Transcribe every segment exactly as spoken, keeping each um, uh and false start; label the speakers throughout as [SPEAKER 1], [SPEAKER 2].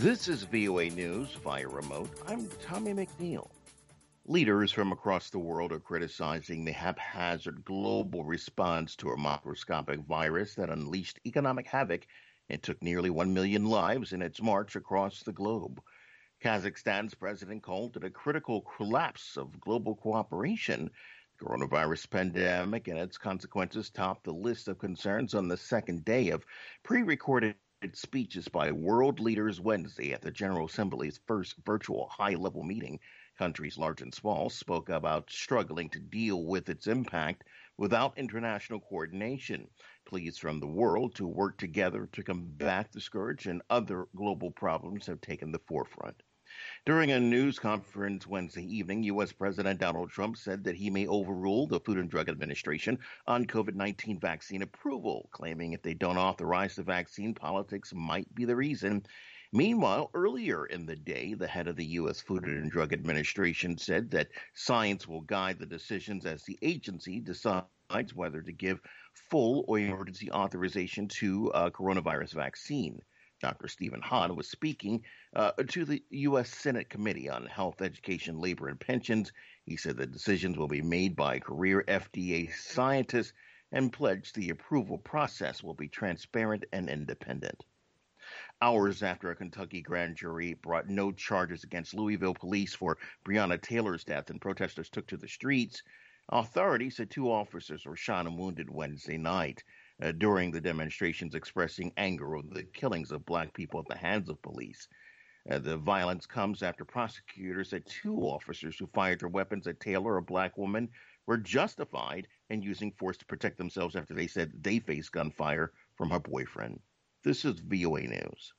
[SPEAKER 1] This is V O A News via remote. I'm Tommy McNeil. Leaders from across the world are criticizing the haphazard global response to a microscopic virus that unleashed economic havoc and took nearly one million lives in its march across the globe. Kazakhstan's president called it a critical collapse of global cooperation. The coronavirus pandemic and its consequences topped the list of concerns on the second day of pre-recorded speeches by world leaders Wednesday at the General Assembly's first virtual high-level meeting. Countries large and small spoke about struggling to deal with its impact without international coordination. Pleas from the world to work together to combat the scourge and other global problems have taken the forefront. During a news conference Wednesday evening, U S. President Donald Trump said that he may overrule the Food and Drug Administration on COVID nineteen vaccine approval, claiming if they don't authorize the vaccine, politics might be the reason. Meanwhile, earlier in the day, the head of the U S. Food and Drug Administration said that science will guide the decisions as the agency decides whether to give full or emergency authorization to a coronavirus vaccine. Doctor Stephen Hahn was speaking uh, to the U S. Senate Committee on Health, Education, Labor, and Pensions. He said the decisions will be made by career F D A scientists and pledged the approval process will be transparent and independent. Hours after a Kentucky grand jury brought no charges against Louisville police for Breonna Taylor's death and protesters took to the streets, authorities said two officers were shot and wounded Wednesday night. Uh, during the demonstrations expressing anger over the killings of black people at the hands of police. Uh, the violence comes after prosecutors said two officers who fired their weapons at Taylor, a black woman, were justified in using force to protect themselves after they said they faced gunfire from her boyfriend. This is V O A News.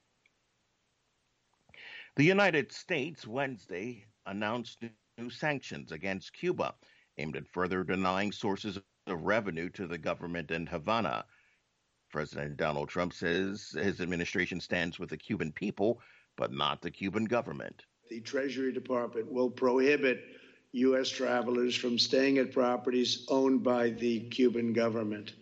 [SPEAKER 1] The United States Wednesday announced new sanctions against Cuba, aimed at further denying sources of revenue to the government in Havana. President Donald Trump says his administration stands with the Cuban people, but not the Cuban government.
[SPEAKER 2] The Treasury Department will prohibit U S travelers from staying at properties owned by the Cuban government.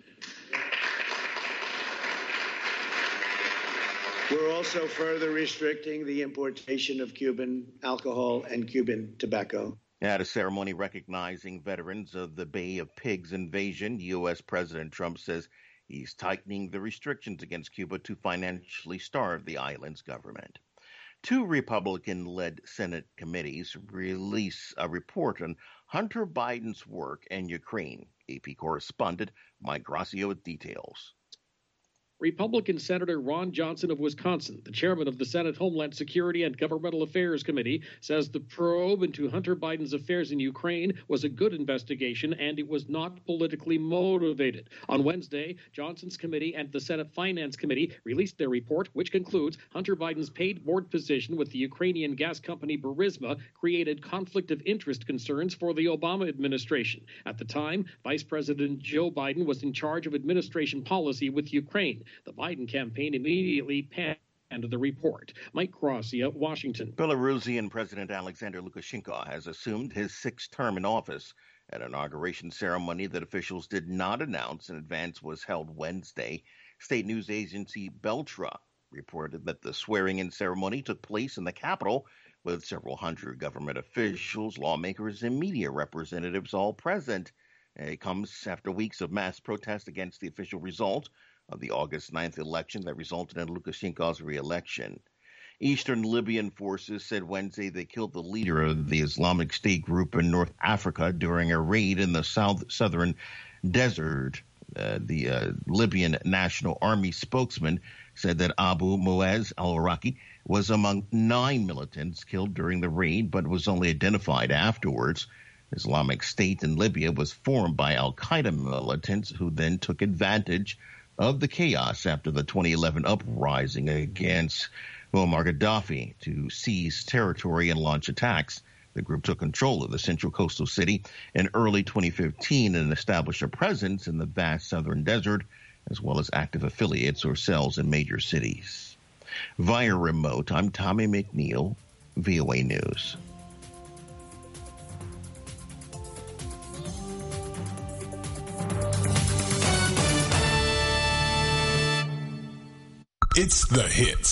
[SPEAKER 2] We're also further restricting the importation of Cuban alcohol and Cuban tobacco.
[SPEAKER 1] At a ceremony recognizing veterans of the Bay of Pigs invasion, U S. President Trump says he's tightening the restrictions against Cuba to financially starve the island's government. Two Republican-led Senate committees release a report on Hunter Biden's work in Ukraine. A P correspondent Mike Gracio with details.
[SPEAKER 3] Republican Senator Ron Johnson of Wisconsin, the chairman of the Senate Homeland Security and Governmental Affairs Committee, says the probe into Hunter Biden's affairs in Ukraine was a good investigation and it was not politically motivated. On Wednesday, Johnson's committee and the Senate Finance Committee released their report, which concludes Hunter Biden's paid board position with the Ukrainian gas company Burisma created conflict of interest concerns for the Obama administration. At the time, Vice President Joe Biden was in charge of administration policy with Ukraine. The Biden campaign immediately panned the report. Mike Gracia, Washington.
[SPEAKER 1] Belarusian President Alexander Lukashenko has assumed his sixth term in office. An inauguration ceremony that officials did not announce in advance was held Wednesday. State news agency Beltra reported that the swearing-in ceremony took place in the capital, with several hundred government officials, lawmakers, and media representatives all present. It comes after weeks of mass protest against the official result of the August ninth election that resulted in Lukashenko's re-election. Eastern Libyan forces said Wednesday they killed the leader of the Islamic State group in North Africa during a raid in the south southern desert. Uh, the uh, Libyan National Army spokesman said that Abu Muaz al-Raqi was among nine militants killed during the raid, but was only identified afterwards. Islamic State in Libya was formed by al-Qaeda militants who then took advantage of the chaos after the twenty eleven uprising against Muammar Gaddafi to seize territory and launch attacks. The group took control of the central coastal city in early twenty fifteen and established a presence in the vast southern desert, as well as active affiliates or cells in major cities. Via remote, I'm Tommy McNeil, V O A News.
[SPEAKER 4] It's The Hits.